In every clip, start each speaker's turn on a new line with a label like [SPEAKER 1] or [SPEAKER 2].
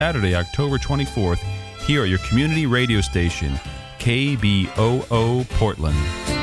[SPEAKER 1] Saturday, October 24th, here at your community radio station, KBOO Portland.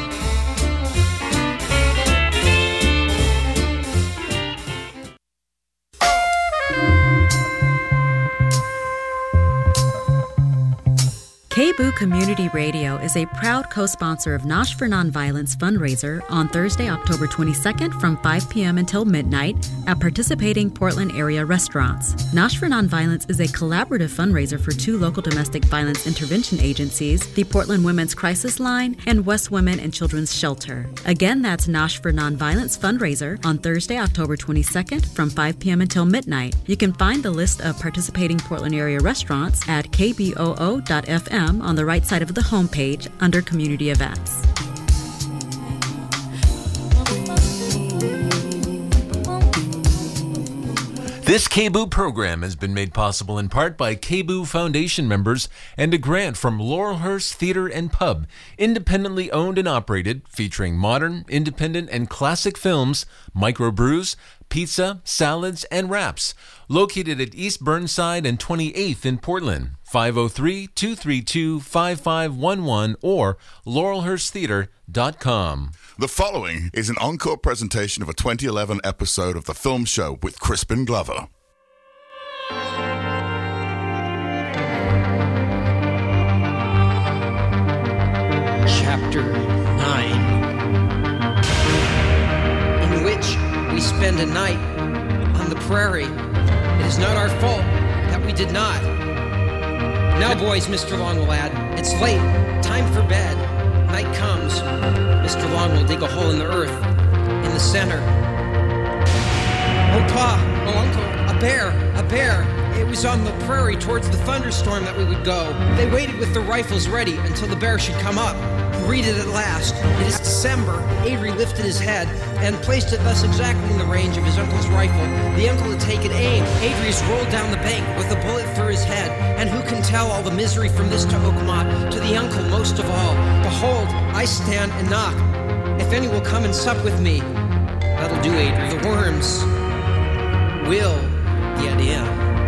[SPEAKER 2] KBOO Community Radio is a proud co-sponsor of Nosh for Nonviolence fundraiser on Thursday, October 22nd from 5 p.m. until midnight at participating Portland area restaurants. Nosh for Nonviolence is a collaborative fundraiser for two local domestic violence intervention agencies, the Portland Women's Crisis Line and West Women and Children's Shelter. Again, that's Nosh for Nonviolence fundraiser on Thursday, October 22nd from 5 p.m. until midnight. You can find the list of participating Portland area restaurants at kboo.fm on the right side of the homepage under Community Events.
[SPEAKER 3] This KBOO program has been made possible in part by KBOO Foundation members and a grant from Laurelhurst Theater and Pub, independently owned and operated, featuring modern, independent, and classic films, microbrews, pizza, salads, and wraps. Located at East Burnside and 28th in Portland, 503-232-5511 or laurelhursttheater.com.
[SPEAKER 4] The following is an encore presentation of a 2011 episode of The Film Show with Crispin Glover.
[SPEAKER 5] Chapter 9, in which we spend a night on the prairie. It is not our fault that we did not. Now, boys, Mr. Long will add, it's late, time for bed. Night comes. Mr. Long will dig a hole in the earth, in the center. Oh, Pa, oh, Uncle, a bear. It was on the prairie towards the thunderstorm that we would go. They waited with their rifles ready until the bear should come up. Read it at last. It is December. Avery lifted his head and placed it thus exactly in the range of his uncle's rifle. The uncle had taken aim. Avery's rolled down the bank with a bullet through his head. And who can tell all the misery from this to Oakmont, to the uncle most of all? Behold, I stand and knock. If any will come and sup with me, that'll do, Avery. The worms will get in.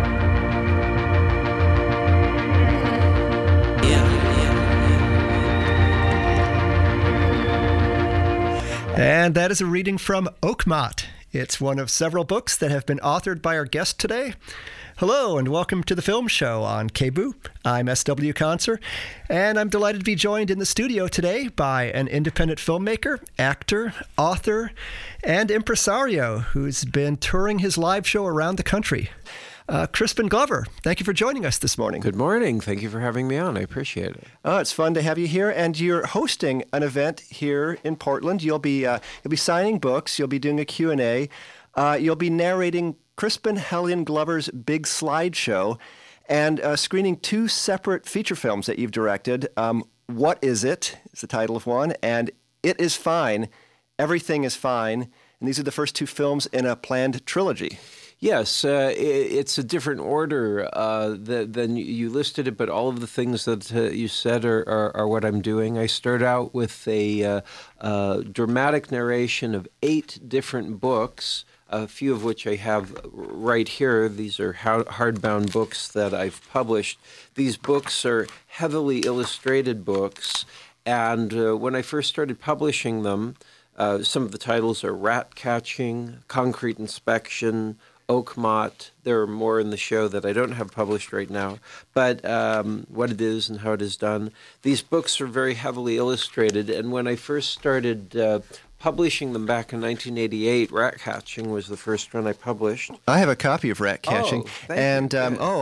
[SPEAKER 6] And that is a reading from Oakmont. It's one of several books that have been authored by our guest today. Hello and welcome to the Film Show on KBOO. I'm S.W. Conser, and I'm delighted to be joined in the studio today by an independent filmmaker, actor, author, and impresario who's been touring his live show around the country. Crispin Glover, thank you for joining us this morning.
[SPEAKER 7] Good morning. Thank you for having me on. I appreciate it.
[SPEAKER 6] Oh, it's fun to have you here, and you're hosting an event here in Portland. You'll be signing books. You'll be doing a Q&A. You'll be narrating Crispin Hellion Glover's big slideshow, and screening two separate feature films that you've directed. What Is It is the title of one, and It Is Fine, Everything Is Fine. And these are the first two films in a planned trilogy.
[SPEAKER 7] Yes, it's a different order than you listed it, but all of the things that you said are what I'm doing. I start out with a dramatic narration of 8 different books, a few of which I have right here. These are hardbound books that I've published. These books are heavily illustrated books, and when I first started publishing them, some of the titles are Rat Catching, Concrete Inspection, Oakmont. There are more in the show that I don't have published right now, but What It Is and How It Is Done. These books are very heavily illustrated, and when I first started publishing them back in 1988, Rat Catching was the first one I published.
[SPEAKER 6] I have a copy of Rat Catching,
[SPEAKER 7] and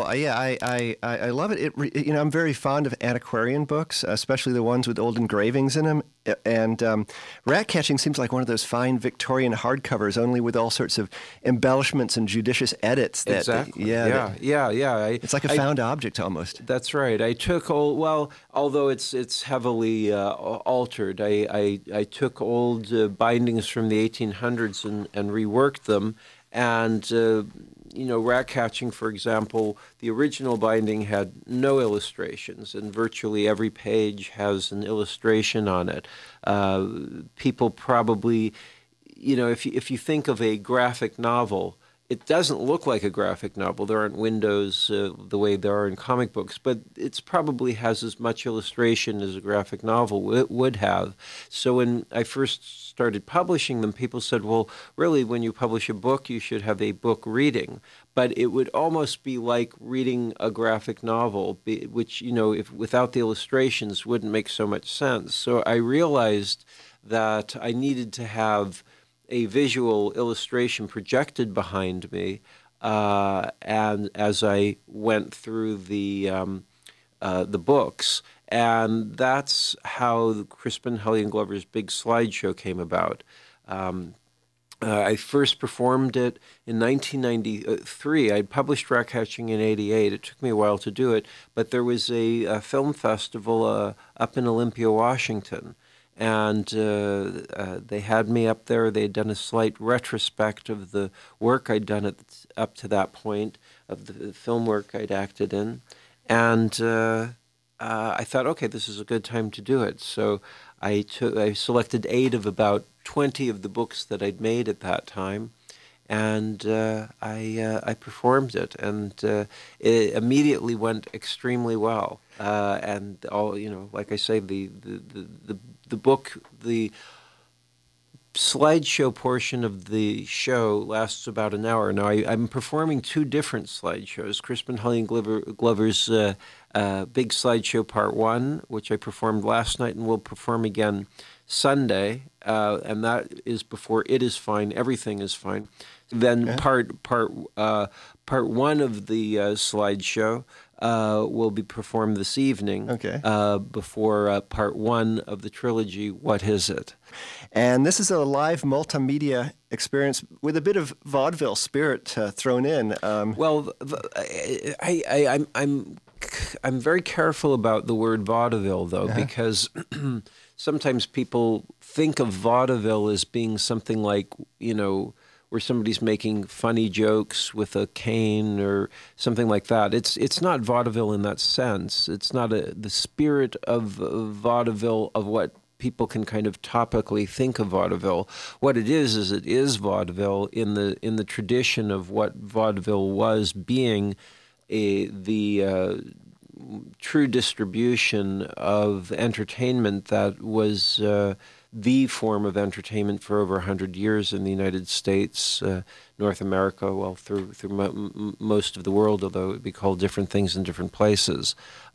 [SPEAKER 6] I love it. I'm very fond of antiquarian books, especially the ones with old engravings in them. And Rat Catching seems like one of those fine Victorian hardcovers, only with all sorts of embellishments and judicious edits.
[SPEAKER 7] Exactly.
[SPEAKER 6] It's like a found object almost.
[SPEAKER 7] That's right. I took although it's heavily altered, I took old bindings from the 1800s and reworked them. And Rat Catching, for example, the original binding had no illustrations, and virtually every page has an illustration on it. People probably, if you think of a graphic novel, it doesn't look like a graphic novel. There aren't windows the way there are in comic books, but it probably has as much illustration as a graphic novel would have. So when I first started publishing them, people said, well, really, when you publish a book, you should have a book reading. But it would almost be like reading a graphic novel, which, if without the illustrations wouldn't make so much sense. So I realized that I needed to have a visual illustration projected behind me, and as I went through the books, and that's how Crispin, Helly, and Glover's big slideshow came about. I first performed it in 1993. I'd published Ratcatching in '88. It took me a while to do it, but there was a film festival up in Olympia, Washington. And they had me up there. They had done a slight retrospect of the work I'd done up to that point, of the film work I'd acted in. And I thought, okay, this is a good time to do it. So I selected 8 of about 20 of the books that I'd made at that time. And I performed it, and it immediately went extremely well. And all, like I say, the book, the slideshow portion of the show lasts about an hour. Now I'm performing 2 different slideshows: Crispin, Helly, and Glover's big slideshow part 1, which I performed last night and will perform again Sunday, and that is before It Is Fine, Everything Is Fine. Then part 1 of the slideshow will be performed this evening, before part 1 of the trilogy, What Is It?
[SPEAKER 6] And this is a live multimedia experience with a bit of vaudeville spirit thrown in.
[SPEAKER 7] Well, I'm very careful about the word vaudeville, though, because sometimes people think of vaudeville as being something like, where somebody's making funny jokes with a cane or something like that. It's not vaudeville in that sense. It's not the spirit of vaudeville of what people can kind of topically think of vaudeville. What it is it is vaudeville in the tradition of what vaudeville was, being the true distribution of entertainment that was the form of entertainment for over 100 years in the United States, North America, well, through most of the world, although it would be called different things in different places.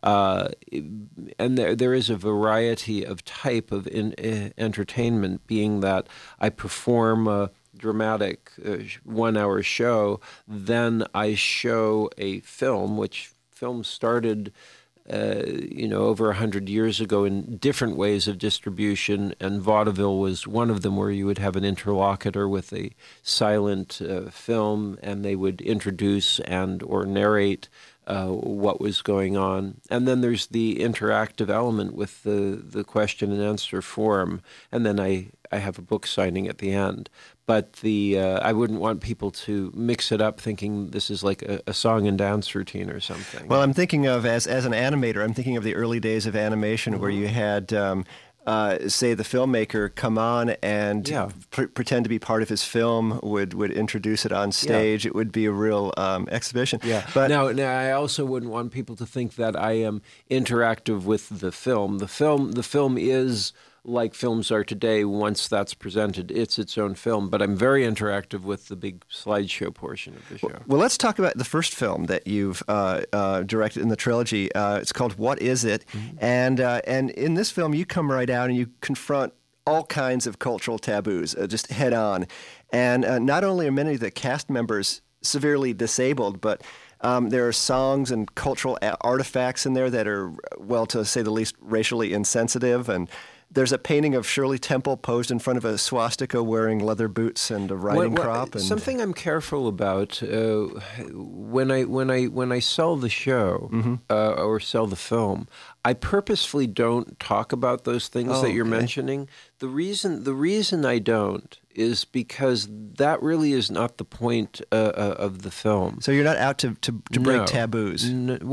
[SPEAKER 7] And there is a variety of type of entertainment, being that I perform a dramatic 1-hour show, then I show a film, which film started over 100 years ago in different ways of distribution, and vaudeville was one of them, where you would have an interlocutor with a silent film, and they would introduce and or narrate what was going on. And then there's the interactive element with the question and answer forum, and then I have a book signing at the end. But I wouldn't want people to mix it up thinking this is like a song and dance routine or something.
[SPEAKER 6] Well, I'm thinking of, as an animator, I'm thinking of the early days of animation, where you had, say, the filmmaker come on and pretend to be part of his film, would introduce it on stage. It would be a real exhibition.
[SPEAKER 7] Yeah.
[SPEAKER 6] But
[SPEAKER 7] now, I also wouldn't want people to think that I am interactive with the film. The film is like films are today. Once that's presented, it's its own film. But I'm very interactive with the big slideshow portion of the show.
[SPEAKER 6] Well, let's talk about the first film that you've directed in the trilogy. It's called What Is It? Mm-hmm. And in this film, you come right out and you confront all kinds of cultural taboos, just head on. And not only are many of the cast members severely disabled, but there are songs and cultural artifacts in there that are, well, to say the least, racially insensitive. And there's a painting of Shirley Temple posed in front of a swastika wearing leather boots and a riding crop. And
[SPEAKER 7] something I'm careful about when I sell the show or sell the film, I purposefully don't talk about those things that you're mentioning. The reason I don't is because that really is not the point of the film.
[SPEAKER 6] So you're not out to break taboos.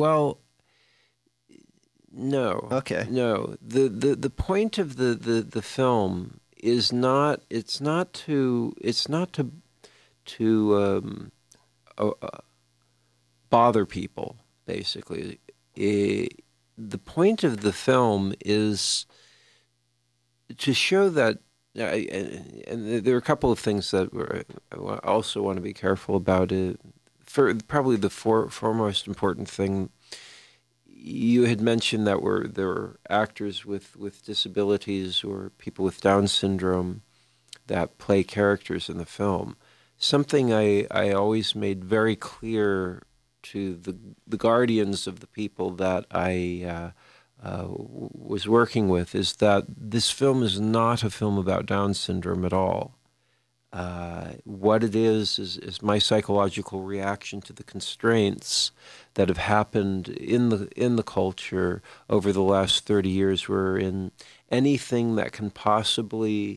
[SPEAKER 7] No.
[SPEAKER 6] Okay.
[SPEAKER 7] No. The point of the film is not to bother people, basically. The point of the film is to show that, and there are a couple of things that I also want to be careful about. Probably the foremost important thing, you had mentioned that there were actors with disabilities or people with Down syndrome that play characters in the film. Something I always made very clear to the guardians of the people that I was working with is that this film is not a film about Down syndrome at all. What it is my psychological reaction to the constraints that have happened in the culture over the last 30 years, wherein anything that can possibly,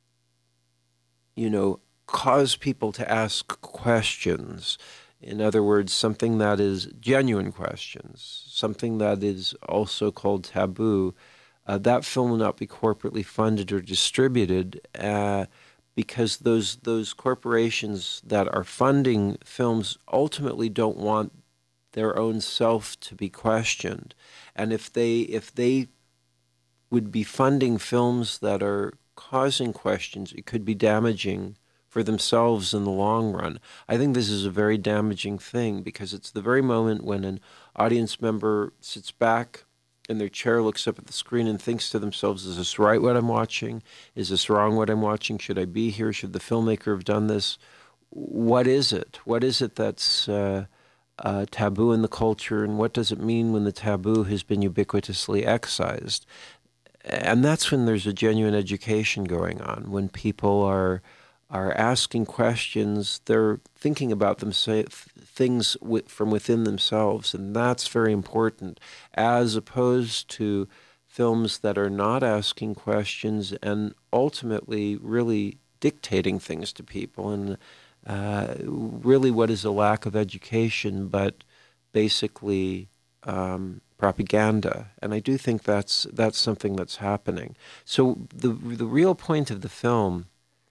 [SPEAKER 7] cause people to ask questions. In other words, something that is genuine questions, something that is also called taboo, that film will not be corporately funded or distributed because those corporations that are funding films ultimately don't want their own self to be questioned. And if they would be funding films that are causing questions, it could be damaging for themselves in the long run. I think this is a very damaging thing because it's the very moment when an audience member sits back in their chair, looks up at the screen and thinks to themselves, is this right what I'm watching? Is this wrong what I'm watching? Should I be here? Should the filmmaker have done this? What is it? What is it that's taboo in the culture, and what does it mean when the taboo has been ubiquitously excised? And that's when there's a genuine education going on, when people are asking questions, they're thinking about things from within themselves, and that's very important, as opposed to films that are not asking questions and ultimately really dictating things to people, and really what is a lack of education, but basically propaganda. And I do think that's something that's happening. So the real point of the film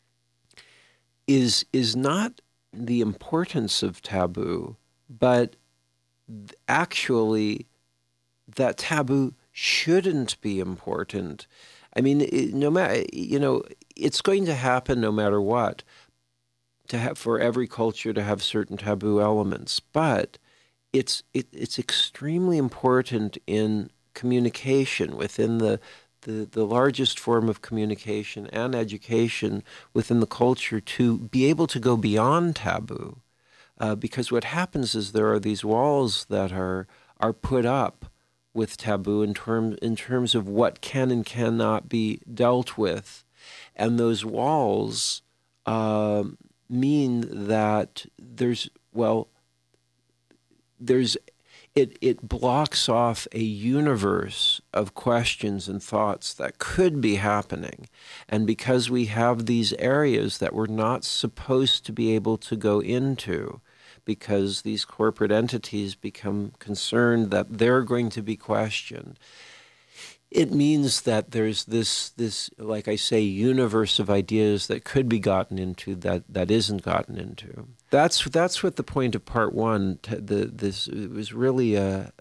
[SPEAKER 7] is not the importance of taboo, but actually that taboo shouldn't be important. I mean, no matter, it's going to happen no matter what, for every culture to have certain taboo elements, but it's extremely important in communication within the largest form of communication and education within the culture to be able to go beyond taboo. Because what happens is there are these walls that are put up with taboo in terms of what can and cannot be dealt with. And those walls mean that it blocks off a universe of questions and thoughts that could be happening. And because we have these areas that we're not supposed to be able to go into, because these corporate entities become concerned that they're going to be questioned, it means that there's this, like I say, universe of ideas that could be gotten into that isn't gotten into. That's what the point of part one. It was really a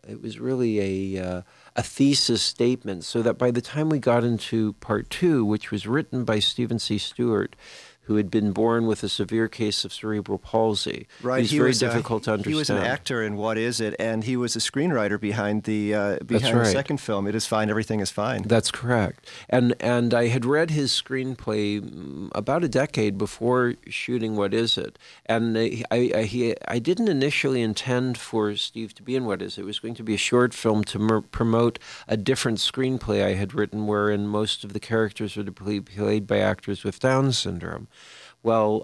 [SPEAKER 7] thesis statement, so that by the time we got into part two, which was written by Stephen C. Stewart, who had been born with a severe case of cerebral palsy.
[SPEAKER 6] Right,
[SPEAKER 7] He's very difficult to understand.
[SPEAKER 6] He was an actor in What Is It, and he was a screenwriter behind the second film, It Is Fine, Everything Is Fine.
[SPEAKER 7] That's correct. And I had read his screenplay about a decade before shooting What Is It, and I didn't initially intend for Steve to be in What Is It. It was going to be a short film to promote a different screenplay I had written, wherein most of the characters were to be played by actors with Down syndrome. Well,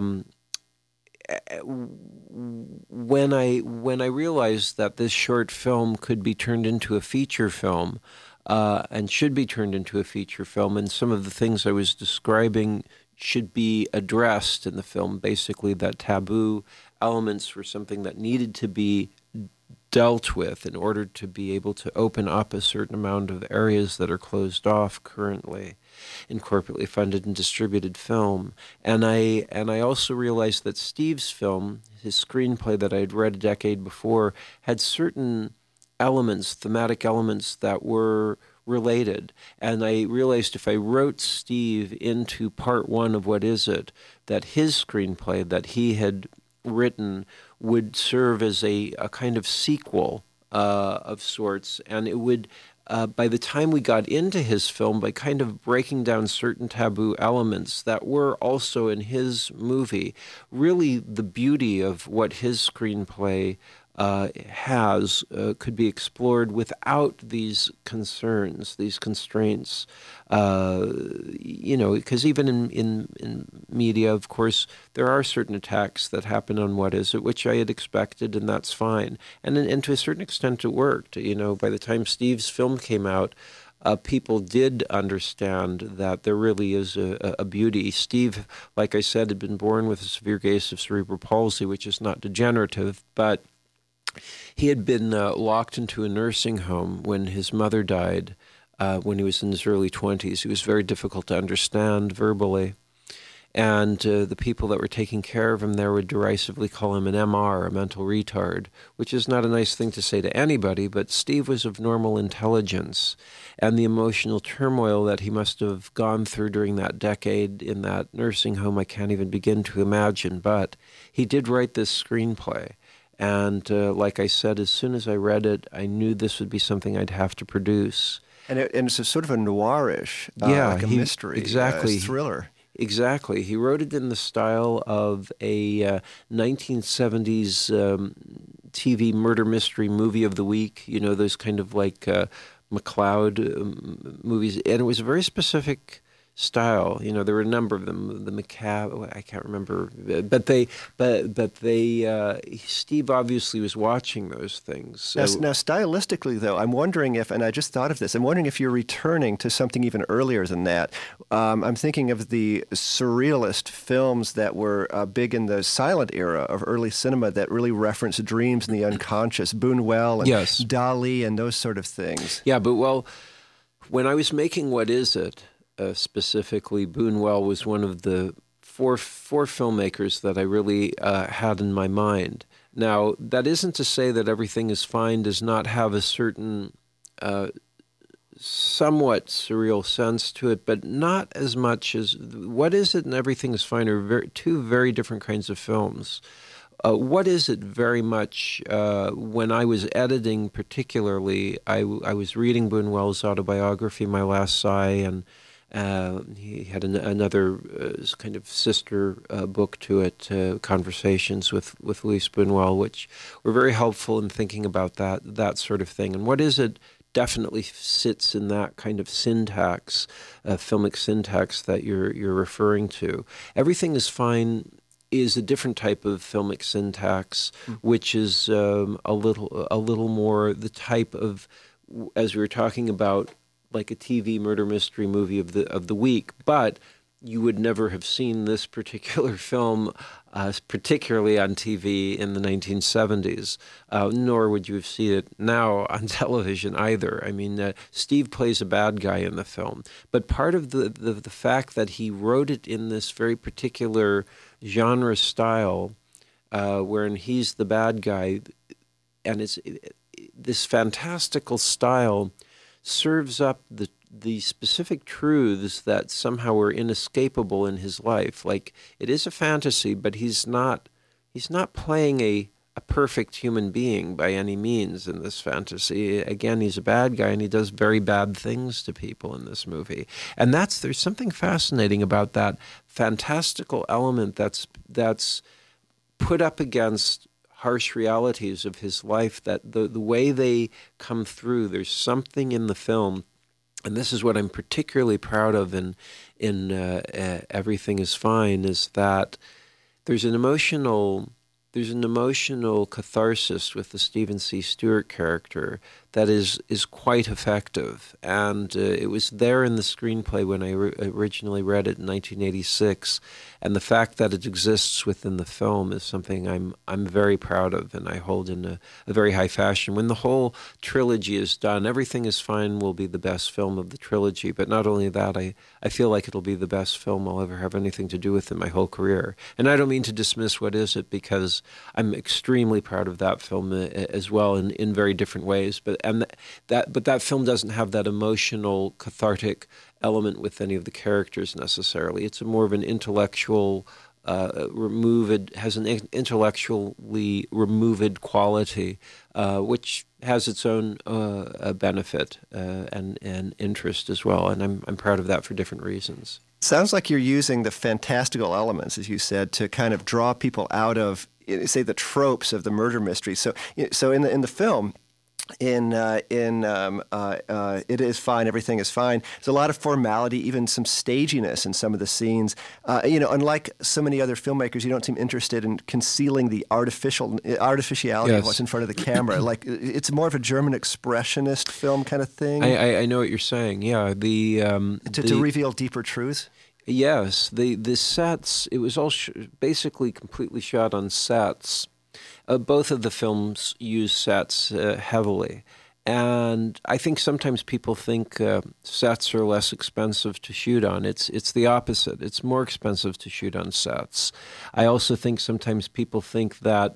[SPEAKER 7] when I realized that this short film could be turned into a feature film, and should be turned into a feature film, and some of the things I was describing should be addressed in the film, basically that taboo elements were something that needed to be dealt with in order to be able to open up a certain amount of areas that are closed off currently in corporately funded and distributed film. And I also realized that Steve's film, his screenplay that I had read a decade before, had certain elements, thematic elements that were related. And I realized if I wrote Steve into part one of What Is It, that his screenplay that he had written would serve as a kind of sequel of sorts. And it would, by the time we got into his film, by kind of breaking down certain taboo elements that were also in his movie, really the beauty of what his screenplay has could be explored without these concerns, these constraints. Because even in media, of course, there are certain attacks that happen on What Is It, which I had expected, and that's fine. And to a certain extent, it worked. By the time Steve's film came out, people did understand that there really is a beauty. Steve, like I said, had been born with a severe case of cerebral palsy, which is not degenerative, but he had been locked into a nursing home when his mother died when he was in his early 20s. He was very difficult to understand verbally. And the people that were taking care of him there would derisively call him an MR, a mental retard, which is not a nice thing to say to anybody, but Steve was of normal intelligence. And the emotional turmoil that he must have gone through during that decade in that nursing home, I can't even begin to imagine. But he did write this screenplay. And like I said, as soon as I read it, I knew this would be something I'd have to produce. And
[SPEAKER 6] it's a sort of a noirish, like a mystery,
[SPEAKER 7] exactly.
[SPEAKER 6] Thriller.
[SPEAKER 7] Exactly. He wrote it in the style of a 1970s TV murder mystery movie of the week, those kind of like McCloud movies. And it was a very specific style. There were a number of them. The macabre, I can't remember, but Steve obviously was watching those things. So.
[SPEAKER 6] Now, stylistically, though, I'm wondering if, and I just thought of this, I'm wondering if you're returning to something even earlier than that. I'm thinking of the surrealist films that were big in the silent era of early cinema that really referenced dreams and the unconscious, Buñuel and
[SPEAKER 7] yes.
[SPEAKER 6] Dali and those sort of things.
[SPEAKER 7] Yeah, but when I was making What Is It, specifically, Buñuel was one of the four filmmakers that I really had in my mind. Now, that isn't to say that Everything Is Fine does not have a certain somewhat surreal sense to it, but not as much as What Is It and Everything Is Fine are two very different kinds of films. What Is It very much, when I was editing particularly, I was reading Buñuel's autobiography, My Last Sigh, and he had another kind of sister book to it, Conversations with Luis Buñuel, which were very helpful in thinking about that sort of thing. And What Is It definitely sits in that kind of syntax, filmic syntax that you're referring to. Everything Is Fine is a different type of filmic syntax, which is a little more the type of, as we were talking about, like a TV murder mystery movie of the week, but you would never have seen this particular film, particularly on TV in the 1970s, nor would you have seen it now on television either. I mean, Steve plays a bad guy in the film, but part of the fact that he wrote it in this very particular genre style, wherein he's the bad guy, and it's this fantastical style serves up the specific truths that somehow are inescapable in his life. Like, it is a fantasy, but he's not playing a perfect human being by any means in this fantasy. Again, he's a bad guy, and he does very bad things to people in this movie. And there's something fascinating about that fantastical element that's put up against harsh realities of his life, that the way they come through, there's something in the film, and this is what I'm particularly proud of in Everything Is Fine, is that there's an emotional catharsis with the Stephen C. Stewart character that is quite effective. And it was there in the screenplay when I originally read it in 1986. And the fact that it exists within the film is something I'm very proud of, and I hold in a very high fashion. When the whole trilogy is done, Everything Is Fine will be the best film of the trilogy. But not only that, I feel like it'll be the best film I'll ever have anything to do with in my whole career. And I don't mean to dismiss What Is It, because I'm extremely proud of that film as well in very different ways. But that film doesn't have that emotional, cathartic element with any of the characters necessarily. It's a more of an intellectual has an intellectually removed quality, which has its own benefit and interest as well. And I'm proud of that for different reasons.
[SPEAKER 6] Sounds like you're using the fantastical elements, as you said, to kind of draw people out of, say, the tropes of the murder mystery. So in the film, It Is Fine, Everything Is Fine, there's a lot of formality, even some staginess in some of the scenes. Unlike so many other filmmakers, you don't seem interested in concealing the artificiality of what's in front of the camera. Like, it's more of a German expressionist film kind of thing.
[SPEAKER 7] I know what you're saying. Yeah,
[SPEAKER 6] to reveal deeper truths.
[SPEAKER 7] Yes, the sets. It was all basically completely shot on sets. Both of the films use sets heavily. And I think sometimes people think sets are less expensive to shoot on. It's the opposite. It's more expensive to shoot on sets. I also think sometimes people think that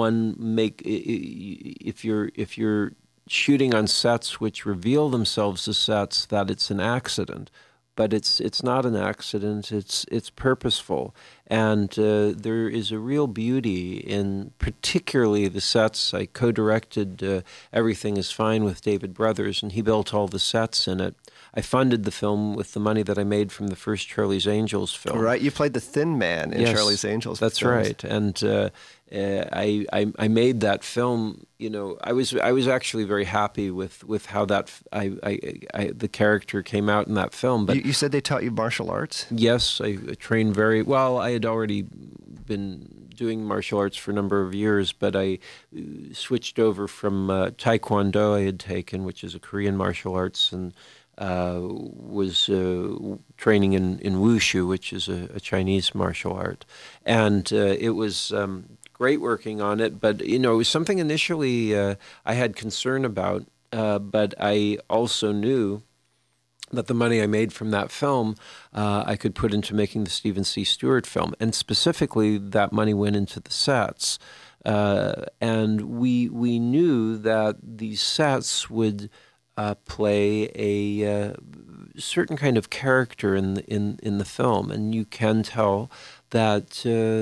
[SPEAKER 7] if you're shooting on sets which reveal themselves as sets, that it's an accident. But it's not an accident. It's purposeful, and there is a real beauty in particularly the sets. I co-directed Everything Is Fine with David Brothers, and he built all the sets in it. I funded the film with the money that I made from the first Charlie's Angels film.
[SPEAKER 6] Right, you played the Thin Man in Charlie's Angels.
[SPEAKER 7] That's
[SPEAKER 6] films.
[SPEAKER 7] Right, and I made that film. I was actually very happy with how that the character came out in that film. But
[SPEAKER 6] you said they taught you martial arts?
[SPEAKER 7] Yes, I trained very well. I had already been doing martial arts for a number of years, but I switched over from Taekwondo I had taken, which is a Korean martial arts, and was training in Wushu, which is a Chinese martial art. And it was great working on it, but it was something initially I had concern about, but I also knew that the money I made from that film I could put into making the Stephen C. Stewart film, and specifically that money went into the sets. And we knew that these sets would play a certain kind of character in the film, and you can tell that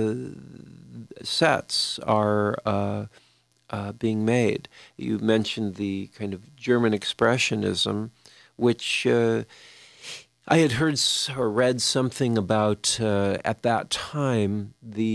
[SPEAKER 7] sets are being made. You mentioned the kind of German expressionism, which I had heard or read something about at that time.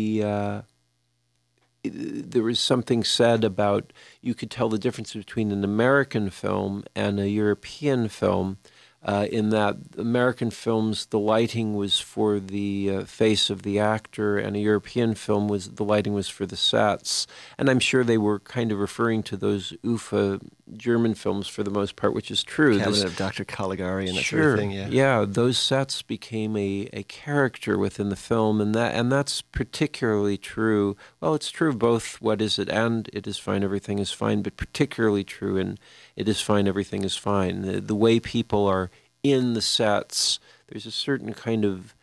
[SPEAKER 7] There was something said about you could tell the difference between an American film and a European film, in that American films, the lighting was for the face of the actor, and a European film the lighting was for the sets. And I'm sure they were kind of referring to those UFA German films for the most part, which is true.
[SPEAKER 6] Cabinet of Dr. Caligari and that sort of thing, yeah.
[SPEAKER 7] Yeah, those sets became a character within the film, and that's particularly true. Well, it's true of both What Is It and It Is Fine, Everything Is Fine, but particularly true in It Is Fine, Everything Is Fine. The way people are in the sets, there's a certain kind of,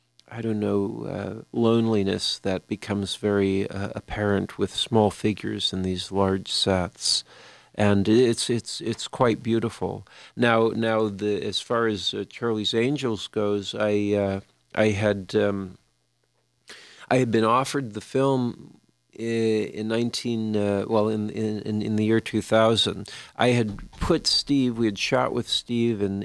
[SPEAKER 7] loneliness that becomes very apparent with small figures in these large sets. And it's quite beautiful. Now as far as Charlie's Angels goes, I had been offered the film in the year 2000. I had put Steve. We had shot with Steve in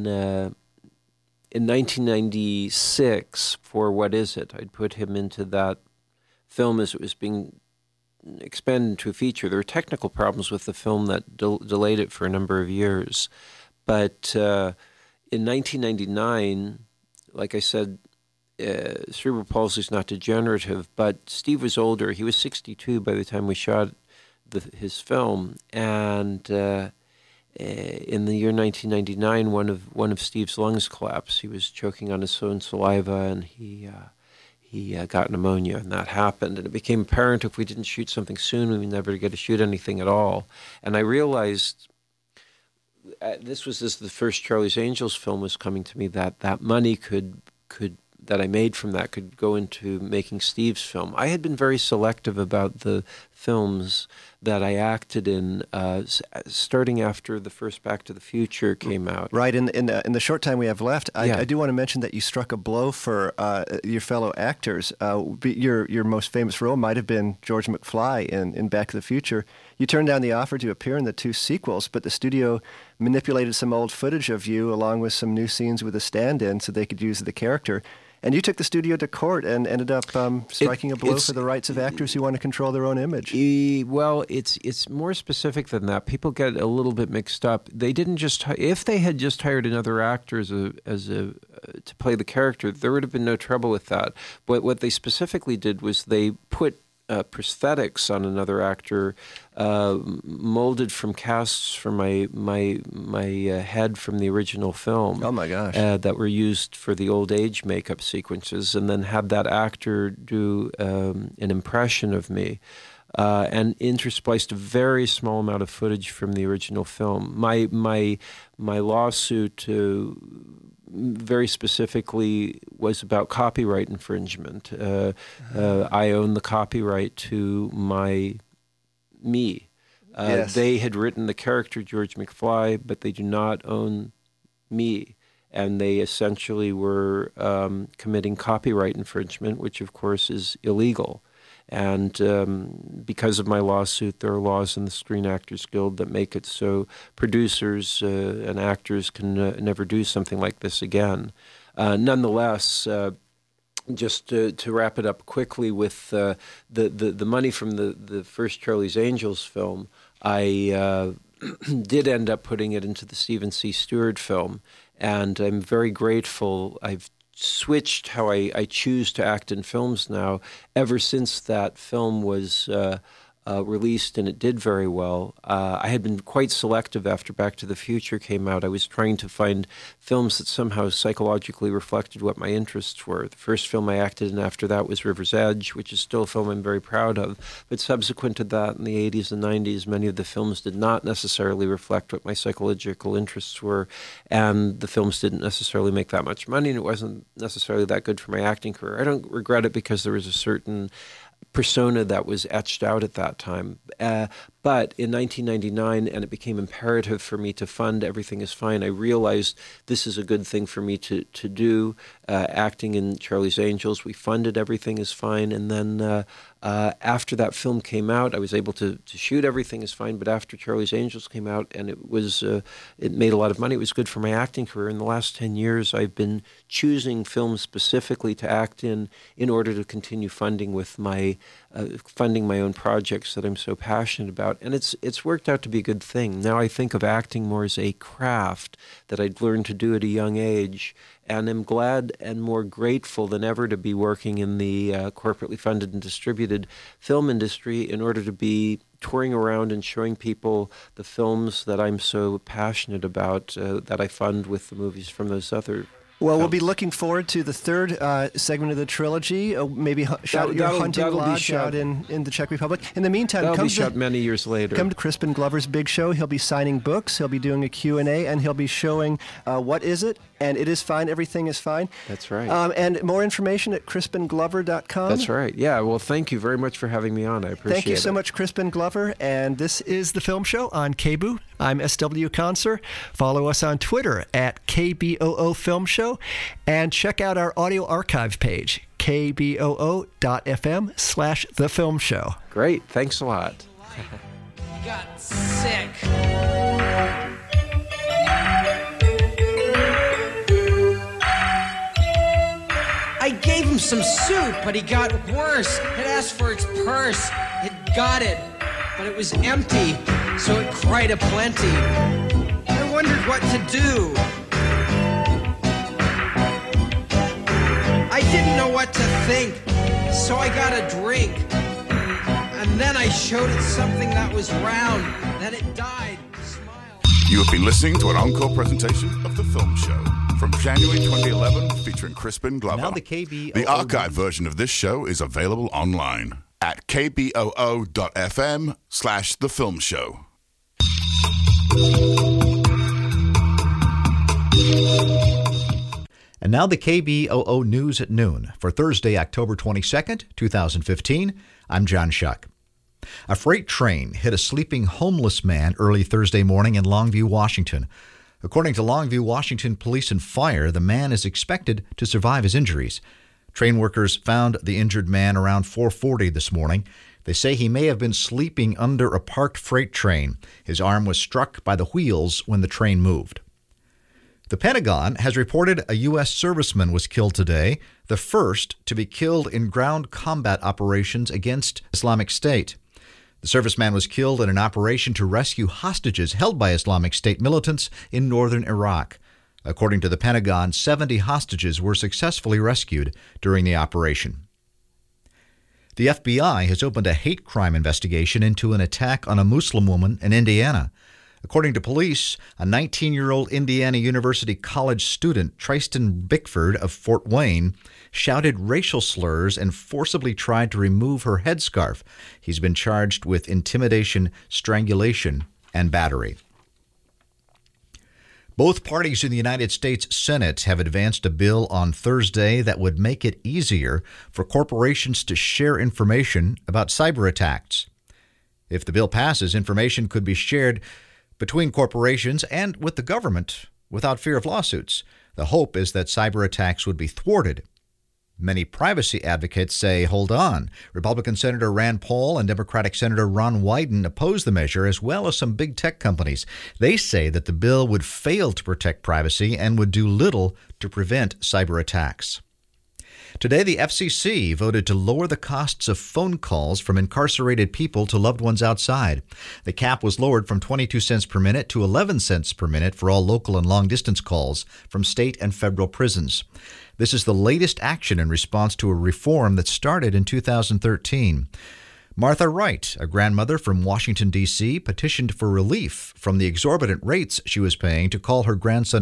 [SPEAKER 7] 1996 for What Is It. I'd put him into that film as it was being expanded into a feature. There were technical problems with the film that delayed it for a number of years. But in 1999, like I said, cerebral palsy is not degenerative, but Steve was older. He was 62 by the time we shot his film, and in the year 1999, one of Steve's lungs collapsed. He was choking on his own saliva, and he got pneumonia, and that happened. And it became apparent if we didn't shoot something soon, we would never get to shoot anything at all. And I realized, this was as the first Charlie's Angels film was coming to me, that money could that I made from that could go into making Steve's film. I had been very selective about the films that I acted in, starting after the first Back to the Future came out.
[SPEAKER 6] Right. In the short time we have left, I do want to mention that you struck a blow for your fellow actors. Your most famous role might have been George McFly in Back to the Future. You turned down the offer to appear in the 2 sequels, but the studio manipulated some old footage of you along with some new scenes with a stand-in so they could use the character. And you took the studio to court and ended up striking a blow for the rights of actors who want to control their own image.
[SPEAKER 7] Well, it's more specific than that. People get a little bit mixed up. They didn't just if they had just hired another actor to play the character, there would have been no trouble with that. But what they specifically did was they put prosthetics on another actor, molded from casts from my head from the original film.
[SPEAKER 6] Oh my gosh!
[SPEAKER 7] That were used for the old age makeup sequences, and then had that actor do an impression of me, and interspliced a very small amount of footage from the original film. My lawsuit very specifically was about copyright infringement. I own the copyright to me.
[SPEAKER 6] Yes.
[SPEAKER 7] They had written the character George McFly, but they do not own me. And they essentially were committing copyright infringement, which of course is illegal. And because of my lawsuit, there are laws in the Screen Actors Guild that make it so producers and actors can never do something like this again. Nonetheless, just to wrap it up quickly with the money from the first Charlie's Angels film, I did end up putting it into the Stephen C. Stewart film, and I'm very grateful. I've switched how I choose to act in films now ever since that film was released, and it did very well. I had been quite selective after Back to the Future came out. I was trying to find films that somehow psychologically reflected what my interests were. The first film I acted in after that was River's Edge, which is still a film I'm very proud of. But subsequent to that, in the 80s and 90s, many of the films did not necessarily reflect what my psychological interests were, and the films didn't necessarily make that much money, and it wasn't necessarily that good for my acting career. I don't regret it because there was a certain persona that was etched out at that time. But in 1999, and it became imperative for me to fund Everything Is Fine, I realized this is a good thing for me to do. Acting in Charlie's Angels, we funded Everything Is Fine, and then after that film came out, I was able to shoot Everything Is Fine, but after Charlie's Angels came out, and it made a lot of money, it was good for my acting career. In the last 10 years, I've been choosing films specifically to act in order to continue funding with funding my own projects that I'm so passionate about. And it's worked out to be a good thing. Now I think of acting more as a craft that I'd learned to do at a young age, and am glad and more grateful than ever to be working in the corporately funded and distributed film industry in order to be touring around and showing people the films that I'm so passionate about, that I fund with the movies from those other.
[SPEAKER 6] Well, we'll be looking forward to the third segment of the trilogy, maybe shot at your hunting lodge out in the Czech Republic. In the meantime,
[SPEAKER 7] that'll be shot many years later.
[SPEAKER 6] Come to Crispin Glover's big show. He'll be signing books, he'll be doing a Q&A, and he'll be showing What Is It? And It Is Fine, Everything Is Fine.
[SPEAKER 7] That's right.
[SPEAKER 6] And more information at crispinglover.com.
[SPEAKER 7] That's right. Yeah, well, thank you very much for having me on. I appreciate it.
[SPEAKER 6] Thank you so much, Crispin Glover. And this is The Film Show on KBOO. I'm SW Conser. Follow us on Twitter at KBOO Film Show. And check out our audio archive page, kboo.fm/The Film Show.
[SPEAKER 7] Great. Thanks a lot.
[SPEAKER 5] He got sick. I gave him some soup, but he got worse. It asked for its purse. It got it, but it was empty, so it cried aplenty. I wondered what to do. I didn't know what to think, so I got a drink. And then I showed it something that was round. Then it died. Smile.
[SPEAKER 4] You have been listening to an encore presentation of The Film Show from January 2011 featuring Crispin Glover.
[SPEAKER 8] Now the KBOO.
[SPEAKER 4] The archive version of this show is available online at kboo.fm/The Film Show.
[SPEAKER 8] And now the KBOO News at noon for Thursday, October 22nd, 2015. I'm John Shuck. A freight train hit a sleeping homeless man early Thursday morning in Longview, Washington. According to Longview, Washington Police and Fire, the man is expected to survive his injuries. Train workers found the injured man around 4:40 this morning. They say he may have been sleeping under a parked freight train. His arm was struck by the wheels when the train moved. The Pentagon has reported a U.S. serviceman was killed today, the first to be killed in ground combat operations against Islamic State. The serviceman was killed in an operation to rescue hostages held by Islamic State militants in northern Iraq. According to the Pentagon, 70 hostages were successfully rescued during the operation. The FBI has opened a hate crime investigation into an attack on a Muslim woman in Indiana. According to police, a 19-year-old Indiana University College student, Tristan Bickford of Fort Wayne, shouted racial slurs and forcibly tried to remove her headscarf. He's been charged with intimidation, strangulation, and battery. Both parties in the United States Senate have advanced a bill on Thursday that would make it easier for corporations to share information about cyber attacks. If the bill passes, information could be shared between corporations and with the government without fear of lawsuits. The hope is that cyber attacks would be thwarted. Many privacy advocates say, hold on. Republican Senator Rand Paul and Democratic Senator Ron Wyden oppose the measure, as well as some big tech companies. They say that the bill would fail to protect privacy and would do little to prevent cyber attacks. Today, the FCC voted to lower the costs of phone calls from incarcerated people to loved ones outside. The cap was lowered from 22 cents per minute to 11 cents per minute for all local and long-distance calls from state and federal prisons. This is the latest action in response to a reform that started in 2013. Martha Wright, a grandmother from Washington, D.C., petitioned for relief from the exorbitant rates she was paying to call her grandson